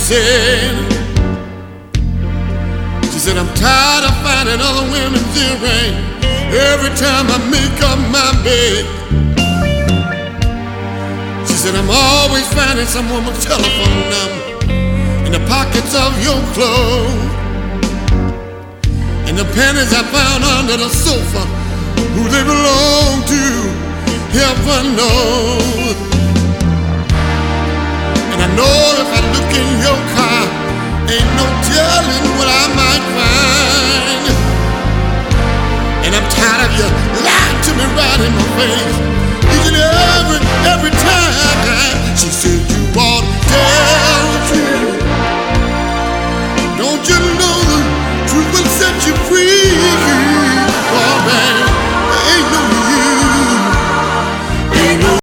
She said, I'm tired of finding other women's earring every time I make up my bed. She said, I'm always finding some woman's telephone number in the pockets of your clothes, and the panties I found under the sofa, who they belong to, heaven knows. And I know if I look in your car, ain't no telling what I might find. And I'm tired of you lying to me right in my face, each and every time. She said you ought